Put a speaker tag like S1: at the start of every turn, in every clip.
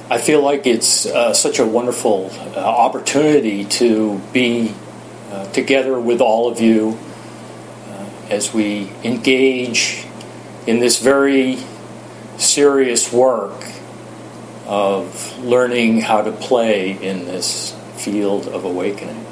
S1: I feel like it's such a wonderful opportunity to be together with all of you as we engage in this very serious work of learning how to play in this field of awakening.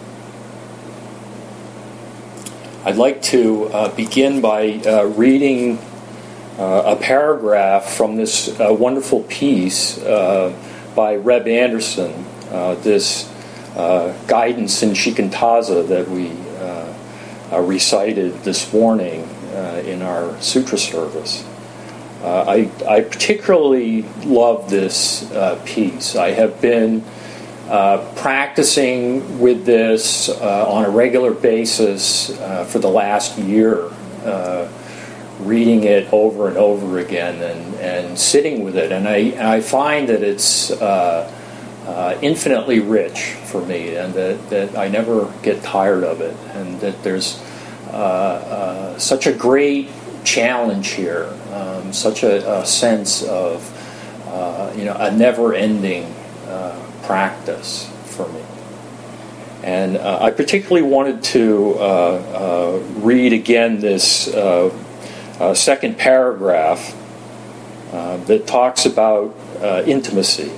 S1: I'd like to begin by reading a paragraph from this wonderful piece by Reb Anderson, this guidance in Shikantaza that we recited this morning in our sutra service. I particularly love this piece. I have been practicing with this on a regular basis for the last year, reading it over and over again and sitting with it. And I find that it's infinitely rich for me, and that I never get tired of it, and that there's such a great challenge here, such a sense of a never-ending practice for me. And I particularly wanted to read again this second paragraph that talks about intimacy.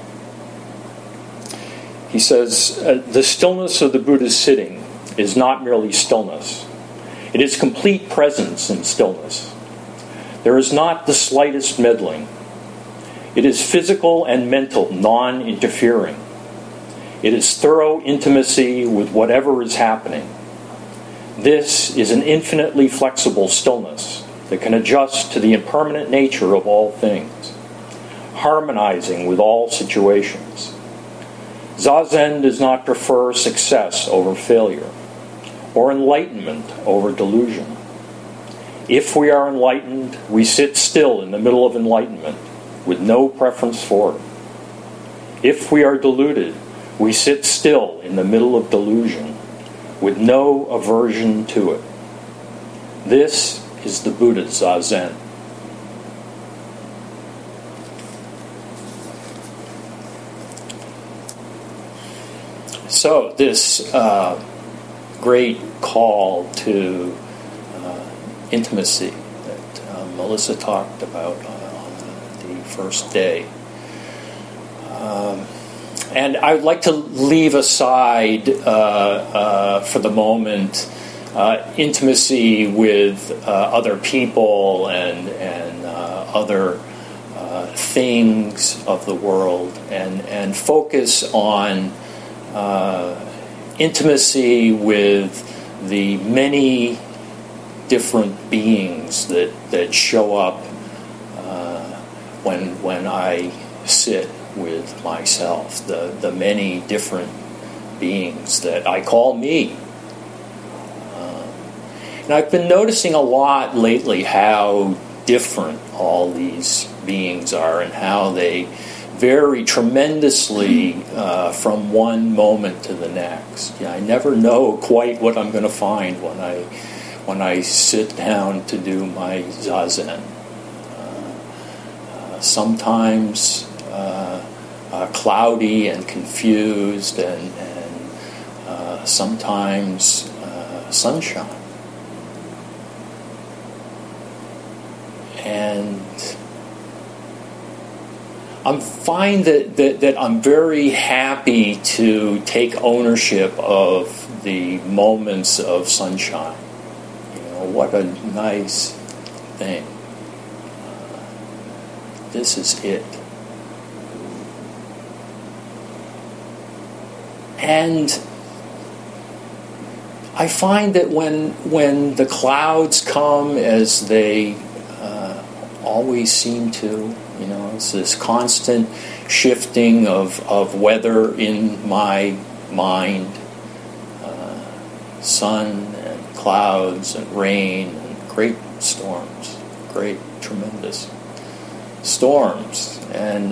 S1: He says, the stillness of the Buddha's sitting is not merely stillness. It is complete presence in stillness. There is not the slightest meddling. It is physical and mental non-interfering. It is thorough intimacy with whatever is happening. This is an infinitely flexible stillness that can adjust to the impermanent nature of all things, harmonizing with all situations. Zazen does not prefer success over failure, or enlightenment over delusion. If we are enlightened, we sit still in the middle of enlightenment, with no preference for it. If we are deluded, we sit still in the middle of delusion, with no aversion to it. This is the Buddha's Zazen. So this great call to intimacy that Melissa talked about on the first day. And I would like to leave aside for the moment intimacy with other people and other things of the world, and focus on intimacy with the many different beings that show up when I sit with myself, the many different beings that I call me. And I've been noticing a lot lately how different all these beings are, and how they vary tremendously from one moment to the next. I never know quite what I'm going to find when I sit down to do my zazen. Sometimes cloudy and confused, and sometimes sunshine. And I find that I'm very happy to take ownership of the moments of sunshine. What a nice thing. This is it. And I find that when the clouds come, as they always seem to, it's this constant shifting of weather in my mind, sun and clouds and rain and great storms, great tremendous storms, and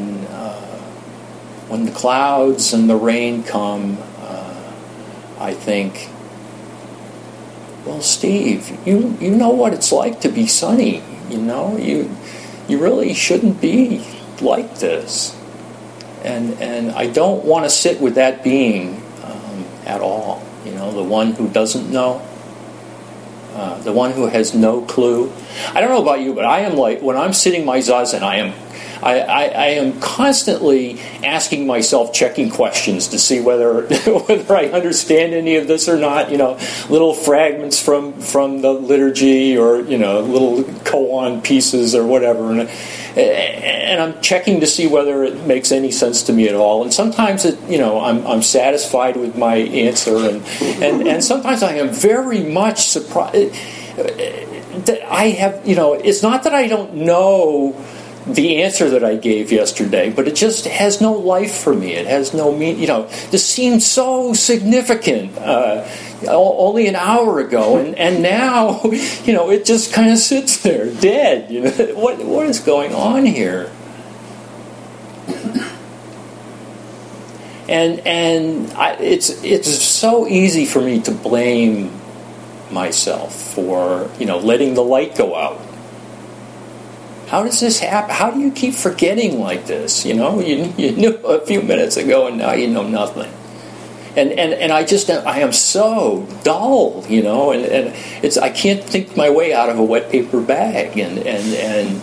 S1: when the clouds and the rain come, I think, well, Steve, you know what it's like to be sunny. You really shouldn't be like this. And I don't want to sit with that being at all. The one who doesn't know, the one who has no clue. I don't know about you, but I am like, when I'm sitting my zazen, I am constantly asking myself checking questions to see whether I understand any of this or not. Little fragments from the liturgy, or little koan pieces or whatever, and I'm checking to see whether it makes any sense to me at all. And sometimes I'm satisfied with my answer, and sometimes I am very much surprised that I have. It's not that I don't know the answer that I gave yesterday, but it just has no life for me. It has no meaning. This seemed so significant only an hour ago, and now, it just kind of sits there dead. What is going on here? It's so easy for me to blame myself for letting the light go out. How does this happen? How do you keep forgetting like this? You knew a few minutes ago, and now you know nothing. And I am so dull, and it's, I can't think my way out of a wet paper bag, and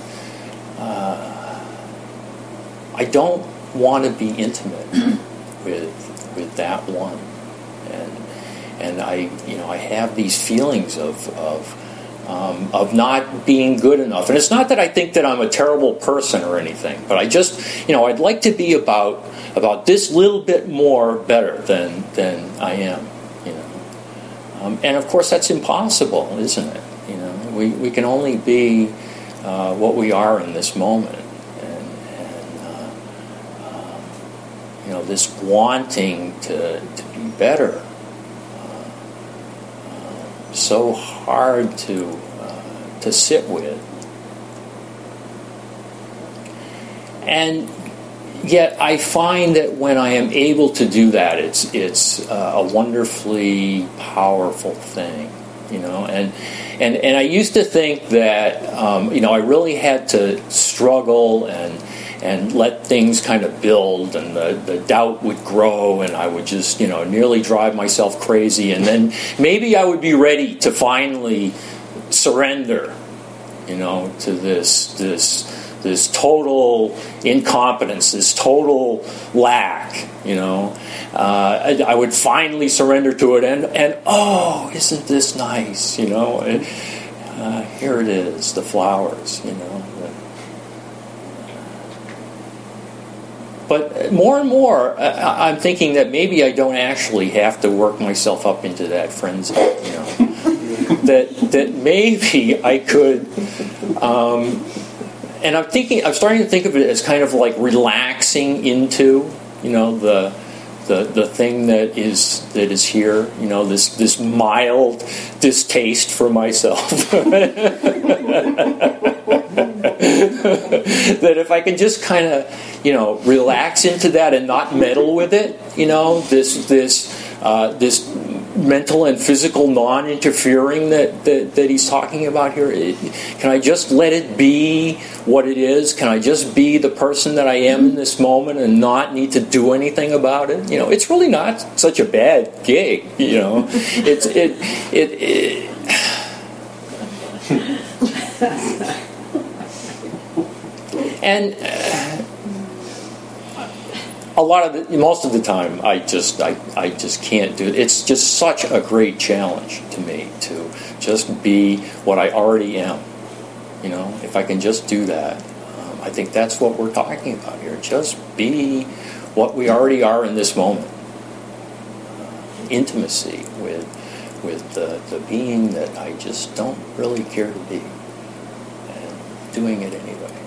S1: I don't want to be intimate with that one, and I have these feelings of not being good enough. And it's not that I think that I'm a terrible person or anything, but I just, I'd like to be about this little bit more better than I am, and of course that's impossible, isn't it? We can only be what we are in this moment, and this wanting to be better, so hard to sit with, and yet I find that when I am able to do that, it's a wonderfully powerful thing, and I used to think that I really had to struggle and let things kind of build, and the doubt would grow, and I would just, nearly drive myself crazy, and then maybe I would be ready to finally surrender, to this total incompetence, this total lack, I would finally surrender to it, and oh, isn't this nice, here it is, the flowers, But more and more, I'm thinking that maybe I don't actually have to work myself up into that frenzy. That maybe I could, and I'm starting to think of it as kind of like relaxing into, the thing that is here. This mild distaste for myself. That if I can just kind of, relax into that and not meddle with it, this mental and physical non-interfering that he's talking about here. Can I just let it be what it is? Can I just be the person that I am in this moment and not need to do anything about it? It's really not such a bad gig. And most of the time, I just can't do it. It's just such a great challenge to me to just be what I already am. If I can just do that, I think that's what we're talking about here. Just be what we already are in this moment. Intimacy with the being that I just don't really care to be, and doing it anyway.